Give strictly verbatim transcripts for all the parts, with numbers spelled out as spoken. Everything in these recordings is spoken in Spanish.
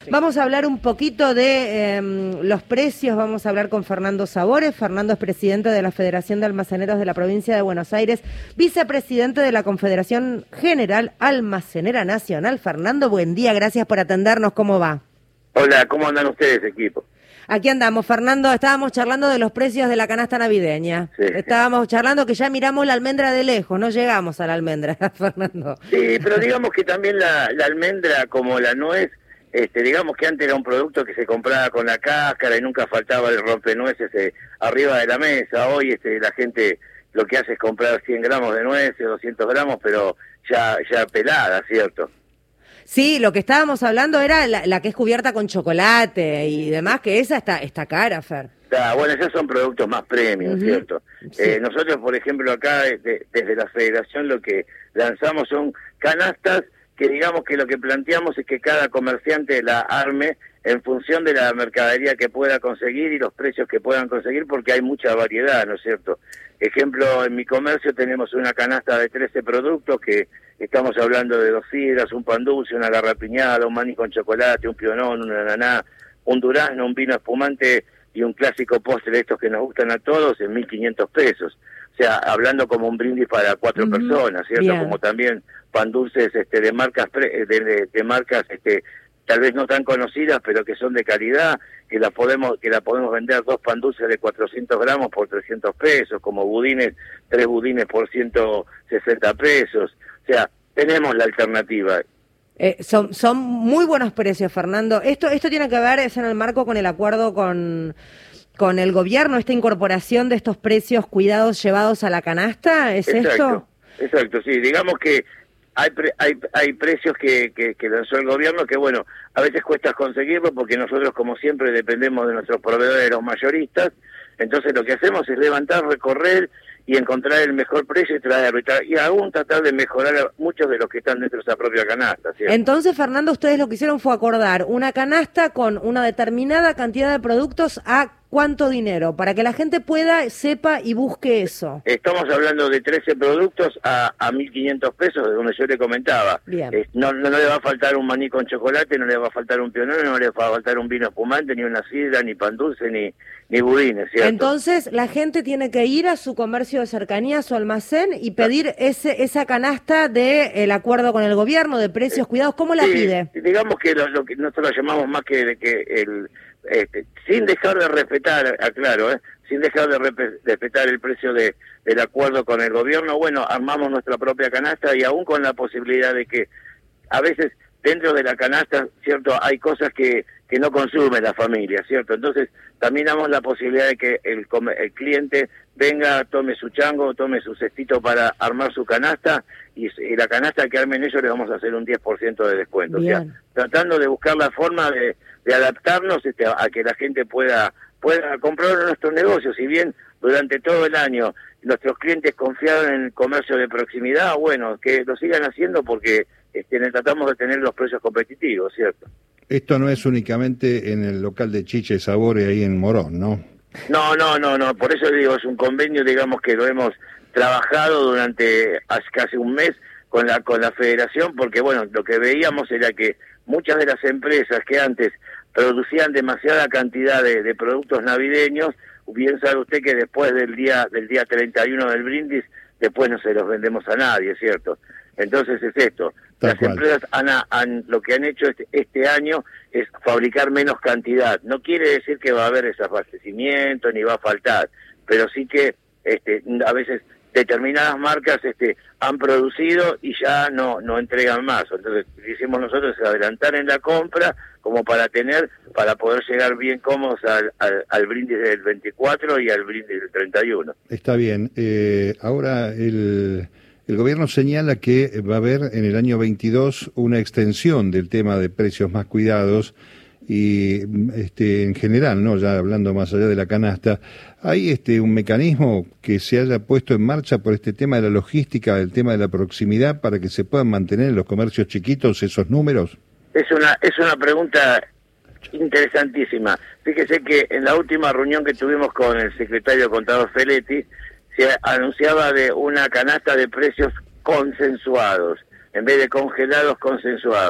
Vamos a hablar un poquito de eh, los precios, vamos a hablar con Fernando Sabores. Fernando es presidente de la Federación de Almaceneros de la Provincia de Buenos Aires, vicepresidente de la Confederación General Almacenera Nacional. Fernando, buen día, gracias por atendernos, ¿cómo va? Hola, ¿cómo andan ustedes, equipo? Aquí andamos, Fernando, estábamos charlando de los precios de la canasta navideña. Sí. Estábamos charlando que ya miramos la almendra de lejos, no llegamos a la almendra, Fernando. Sí, pero digamos que también la, la almendra, como la nuez, este, digamos que antes era un producto que se compraba con la cáscara y nunca faltaba el rompenueces eh, arriba de la mesa. Hoy este, la gente lo que hace es comprar cien gramos de nueces, doscientos gramos, pero ya, ya pelada, ¿cierto? Sí, lo que estábamos hablando era la, la que es cubierta con chocolate y demás, que esa está, está cara, Fer. Ah, bueno, esos son productos más premium, uh-huh. ¿Cierto? Sí. Eh, nosotros, por ejemplo, acá de, desde la Federación lo que lanzamos son canastas que digamos que lo que planteamos es que cada comerciante la arme en función de la mercadería que pueda conseguir y los precios que puedan conseguir, porque hay mucha variedad, ¿no es cierto? Ejemplo, en mi comercio tenemos una canasta de trece productos que estamos hablando de dos sidras, un pan dulce, una garrapiñada, un maní con chocolate, un pionón, un ananá, un durazno, un vino espumante y un clásico postre de estos que nos gustan a todos en mil quinientos pesos. O sea, hablando como un brindis para cuatro uh-huh. personas, ¿cierto? Bien. Como también pan dulces este, de marcas pre, de, de, de marcas este, tal vez no tan conocidas, pero que son de calidad, que la podemos que la podemos vender dos pan dulces de cuatrocientos gramos por trescientos pesos, como budines, tres budines por ciento sesenta pesos. O sea, tenemos la alternativa. Eh, son son muy buenos precios, Fernando. Esto esto tiene que ver, es en el marco con el acuerdo con, con el gobierno, esta incorporación de estos precios cuidados llevados a la canasta, ¿es exacto, esto? Exacto, sí. Digamos que hay pre, hay, hay precios que, que, que lanzó el gobierno que, bueno, a veces cuesta conseguirlo porque nosotros, como siempre, dependemos de nuestros proveedores, los mayoristas. Entonces lo que hacemos es levantar, recorrer y encontrar el mejor precio y traerlo, y aún tratar de mejorar muchos de los que están dentro de esa propia canasta, ¿cierto? Entonces, Fernando, ustedes lo que hicieron fue acordar una canasta con una determinada cantidad de productos a ¿cuánto dinero? Para que la gente pueda, sepa y busque eso. Estamos hablando de trece productos a, a mil quinientos pesos, de donde yo le comentaba. Bien. Eh, no, no, no le va a faltar un maní con chocolate, no le va a faltar un pionón, no le va a faltar un vino espumante, ni una sidra, ni pan dulce, ni, ni budines, ¿cierto? Entonces, la gente tiene que ir a su comercio de cercanía, a su almacén, y pedir ese esa canasta de el acuerdo con el gobierno, de precios eh, cuidados. ¿Cómo la sí, pide? Digamos que lo, lo que nosotros llamamos más que, que el... Este, sin dejar de respetar, aclaro, ¿eh? sin dejar de rep- respetar el precio de, del acuerdo con el gobierno, bueno, armamos nuestra propia canasta y aún con la posibilidad de que a veces dentro de la canasta, ¿cierto? Hay cosas que, que no consume la familia, ¿cierto? Entonces también damos la posibilidad de que el, el cliente venga, tome su chango, tome su cestito para armar su canasta y, y la canasta que armen ellos le vamos a hacer un diez por ciento de descuento. Bien. O sea, tratando de buscar la forma de, de adaptarnos este, a que la gente pueda pueda comprar nuestros negocios. Si bien durante todo el año nuestros clientes confiaron en el comercio de proximidad, bueno, que lo sigan haciendo porque este, tratamos de tener los precios competitivos, ¿cierto? Esto no es únicamente en el local de Chiche Sabores ahí en Morón, ¿no? No, no, no, no, por eso digo, es un convenio, digamos, que lo hemos trabajado durante casi un mes con la con la federación, porque bueno, lo que veíamos era que muchas de las empresas que antes producían demasiada cantidad de, de productos navideños, bien sabe usted que después del día del día treinta y uno del brindis, después no se los vendemos a nadie, ¿cierto? Entonces es esto, Tal las cual. empresas han, han, lo que han hecho este, este año es fabricar menos cantidad. No quiere decir que va a haber desabastecimiento ni va a faltar, pero sí que este, a veces determinadas marcas este, han producido y ya no no entregan más. Entonces lo que hicimos nosotros es adelantar en la compra como para tener, para poder llegar bien cómodos al, al, al brindis del veinticuatro y al brindis del treinta y uno. Está bien. Eh, ahora el, el gobierno señala que va a haber en el año veintidós una extensión del tema de precios más cuidados y este en general, no ya hablando más allá de la canasta, ¿hay este un mecanismo que se haya puesto en marcha por este tema de la logística, del tema de la proximidad, para que se puedan mantener en los comercios chiquitos esos números? Es una es una pregunta interesantísima. Fíjese que en la última reunión que tuvimos con el secretario contador Feletti, se anunciaba de una canasta de precios consensuados, en vez de congelados, consensuados.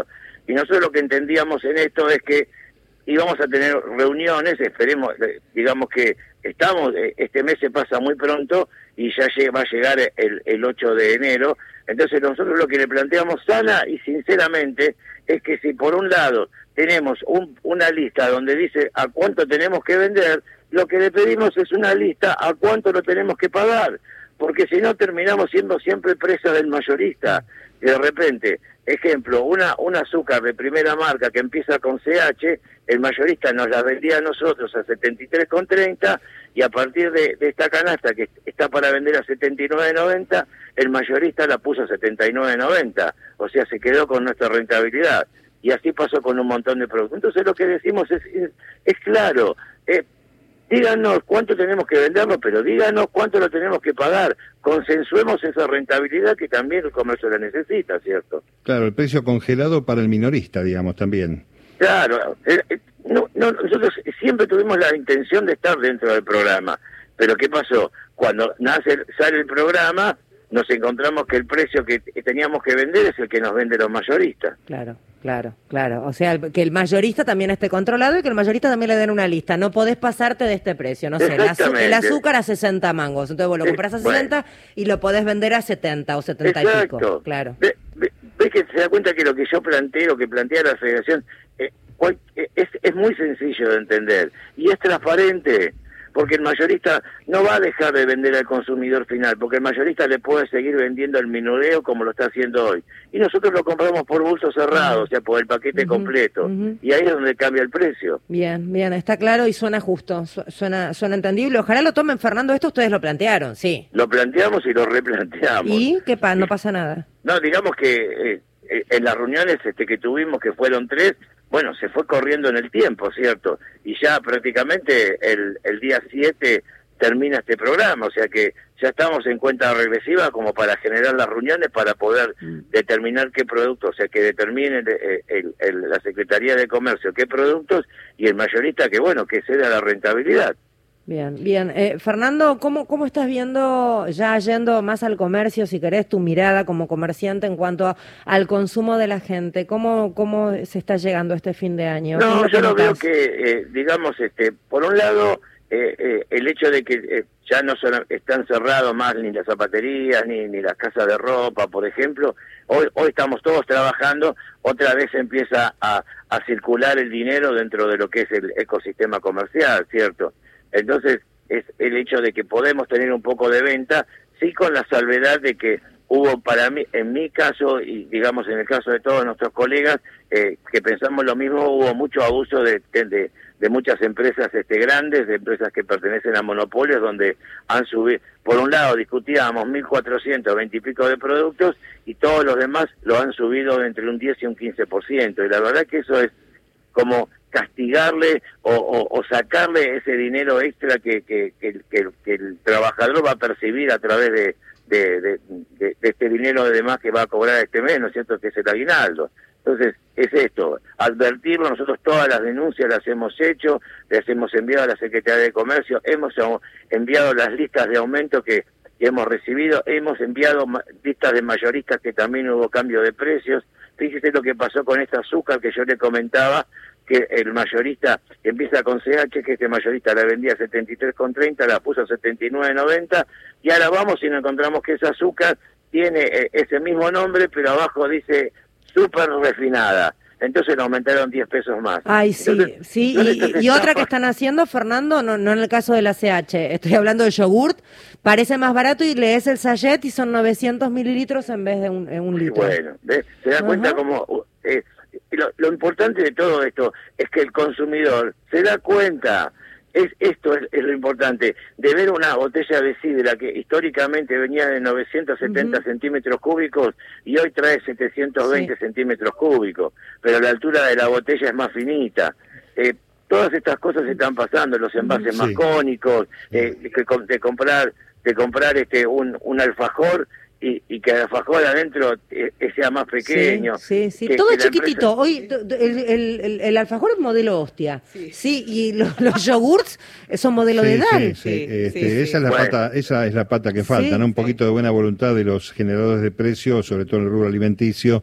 Y nosotros lo que entendíamos en esto es que íbamos a tener reuniones, esperemos, digamos que estamos, este mes se pasa muy pronto y ya va a llegar el, el ocho de enero, entonces nosotros lo que le planteamos sana y sinceramente es que si por un lado tenemos un, una lista donde dice a cuánto tenemos que vender, lo que le pedimos es una lista a cuánto lo tenemos que pagar, porque si no terminamos siendo siempre presa del mayorista. Y de repente, ejemplo, una un azúcar de primera marca que empieza con C H, el mayorista nos la vendía a nosotros a setenta y tres con treinta y a partir de, de esta canasta que está para vender a setenta y nueve noventa, el mayorista la puso a setenta y nueve noventa, o sea, se quedó con nuestra rentabilidad. Y así pasó con un montón de productos. Entonces lo que decimos es, es, es claro, eh, díganos cuánto tenemos que venderlo, pero díganos cuánto lo tenemos que pagar. Consensuemos esa rentabilidad que también el comercio la necesita, ¿cierto? Claro, el precio congelado para el minorista, digamos, también. Claro, eh, eh, no, no, nosotros siempre tuvimos la intención de estar dentro del programa, pero ¿qué pasó? Cuando nace, sale el programa, nos encontramos que el precio que teníamos que vender es el que nos vende los mayoristas. Claro, claro, claro. O sea, el, que el mayorista también esté controlado y que el mayorista también le den una lista. No podés pasarte de este precio. No sé, el, azu el azúcar a sesenta mangos. Entonces vos lo compras a sesenta bueno. y lo podés vender a setenta o setenta Exacto. y pico. Claro. Ve, ve, ves que se da cuenta que lo que yo planteo, que plantea la Federación, eh, cual, eh, es, es muy sencillo de entender y es transparente. Porque el mayorista no va a dejar de vender al consumidor final, porque el mayorista le puede seguir vendiendo el menudeo como lo está haciendo hoy. Y nosotros lo compramos por bulto cerrado, uh-huh. o sea, por el paquete uh-huh. completo. Uh-huh. Y ahí es donde cambia el precio. Bien, bien, está claro y suena justo, suena suena entendible. Ojalá lo tomen, Fernando, esto ustedes lo plantearon, sí. Lo planteamos y lo replanteamos. ¿Y qué pasa? No pasa nada. No, digamos que eh, en las reuniones este, que tuvimos, que fueron tres, bueno, se fue corriendo en el tiempo, ¿cierto? Y ya prácticamente el, el día siete termina este programa, o sea que ya estamos en cuenta regresiva como para generar las reuniones para poder mm. determinar qué productos, o sea que determine el, el, el, la Secretaría de Comercio qué productos y el mayorista que, bueno, que ceda la rentabilidad. Bien, bien. Eh, Fernando, ¿cómo, ¿cómo estás viendo, ya yendo más al comercio, si querés, tu mirada como comerciante en cuanto a, al consumo de la gente? ¿Cómo, cómo se está llegando este fin de año? No, yo lo veo que, eh, digamos, este, por un lado, eh, eh, el hecho de que eh, ya no son, están cerrados más ni las zapaterías, ni, ni las casas de ropa, por ejemplo, hoy, hoy estamos todos trabajando, otra vez empieza a, a circular el dinero dentro de lo que es el ecosistema comercial, ¿cierto? Entonces, es el hecho de que podemos tener un poco de venta, sí con la salvedad de que hubo para mí, en mi caso, y digamos en el caso de todos nuestros colegas, eh, que pensamos lo mismo, hubo mucho abuso de, de, de muchas empresas este, grandes, de empresas que pertenecen a monopolios, donde han subido, por un lado discutíamos mil cuatrocientos veinte y pico de productos, y todos los demás lo han subido entre un diez y un quince por ciento, y la verdad que eso es como castigarle o, o, o sacarle ese dinero extra que, que, que, que, que el trabajador va a percibir a través de, de, de, de, de este dinero de demás que va a cobrar este mes, ¿no es cierto?, que es el aguinaldo. Entonces, es esto, advertirlo, nosotros todas las denuncias las hemos hecho, las hemos enviado a la Secretaría de Comercio, hemos enviado las listas de aumento que, que hemos recibido, hemos enviado listas de mayoristas que también hubo cambio de precios. Fíjese lo que pasó con este azúcar que yo le comentaba, que el mayorista empieza con C H, que este mayorista la vendía a setenta y tres con treinta, la puso a setenta y nueve noventa, y ahora vamos y nos encontramos que ese azúcar tiene eh, ese mismo nombre, pero abajo dice súper refinada. Entonces le aumentaron diez pesos más. Ay, sí, Entonces, sí. Y, y otra que están haciendo, Fernando, no, no en el caso de la C H, estoy hablando de yogurt, parece más barato y lees el sachet y son novecientos mililitros en vez de un, un litro. Bueno, ¿ves? Se da uh-huh. cuenta como... Eh, Lo, lo importante de todo esto es que el consumidor se da cuenta, es esto es, es lo importante, de ver una botella de sidra que históricamente venía de novecientos setenta uh-huh. centímetros cúbicos y hoy trae setecientos veinte sí. centímetros cúbicos, pero la altura de la botella es más finita. Eh, todas estas cosas están pasando, los envases sí. más cónicos, eh, de, de comprar de comprar este un, un alfajor Y, y que el alfajor adentro eh, sea más pequeño. Sí, sí, sí. Que, todo que chiquitito. Empresa... Hoy el, el, el, el alfajor es modelo hostia. Sí, sí y los, los yogurts son modelo sí, de Dal. Sí, sí. Este, sí, esa, sí. Es la bueno. pata, esa es la pata que falta, sí, ¿no? Un poquito sí. de buena voluntad de los generadores de precios, sobre todo en el rubro alimenticio,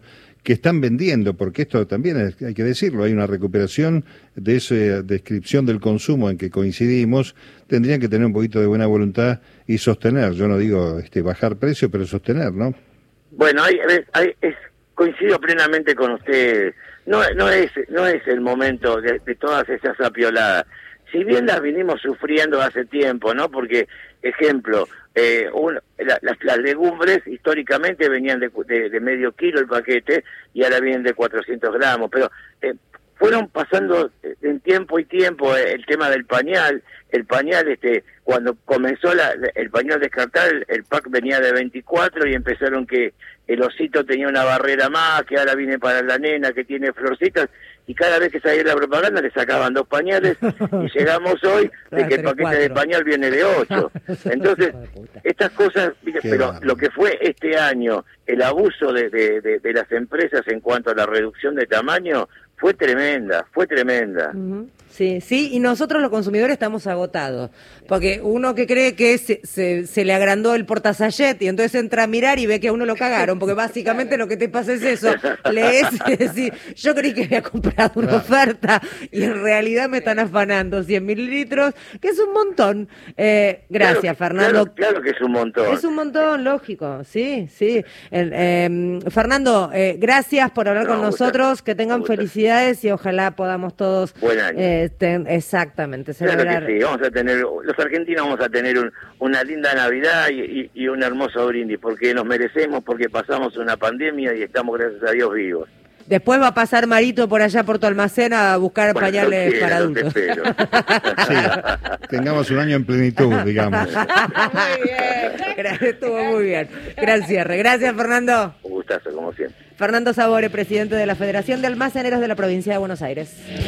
que están vendiendo, porque esto también es, hay que decirlo, hay una recuperación de esa descripción del consumo en que coincidimos, tendrían que tener un poquito de buena voluntad y sostener, yo no digo este bajar precio, pero sostener, ¿no? Bueno, hay, hay, es, coincido plenamente con usted, no, no, es, no es el momento de, de todas esas apioladas. Si bien las vinimos sufriendo hace tiempo, ¿no? Porque, ejemplo, eh, un, la, las, las legumbres históricamente venían de, de, de medio kilo el paquete y ahora vienen de cuatrocientos gramos, pero eh, fueron pasando en tiempo y tiempo eh, el tema del pañal. El pañal, este, cuando comenzó la, el pañal descartable, el, el pack venía de veinticuatro y empezaron que el osito tenía una barrera más, que ahora viene para la nena, que tiene florcitas, y cada vez que salía la propaganda le sacaban dos pañales, y llegamos hoy de que el paquete de pañal viene de ocho. Entonces, estas cosas, pero lo que fue este año, el abuso de, de, de, de las empresas en cuanto a la reducción de tamaño, fue tremenda, fue tremenda. Uh-huh. Sí, sí, y nosotros los consumidores estamos agotados, porque uno que cree que se, se, se le agrandó el portasayet y entonces entra a mirar y ve que a uno lo cagaron, porque básicamente lo que te pasa es eso, lees y decís, yo creí que había comprado una oferta y en realidad me están afanando cien mililitros, que es un montón. Eh, gracias, claro, Fernando. Claro, claro que es un montón. Es un montón, lógico, sí, sí. El, eh, Fernando, eh, gracias por hablar no, con nosotros, gusta, que tengan felicidades y ojalá podamos todos... Buen año. Eh, Ten, exactamente, celebrar. Claro que sí, vamos a tener, los argentinos vamos a tener un, una linda Navidad y, y, y un hermoso brindis, porque nos merecemos, porque pasamos una pandemia y estamos, gracias a Dios, vivos. Después va a pasar Marito por allá por tu almacén a buscar bueno, pañales quiero, para adultos. Te espero. Sí, tengamos un año en plenitud, digamos. Muy bien, estuvo muy bien. Gracias, gracias Fernando. Un gustazo, como siempre. Fernando Sabore, presidente de la Federación de Almaceneros de la Provincia de Buenos Aires.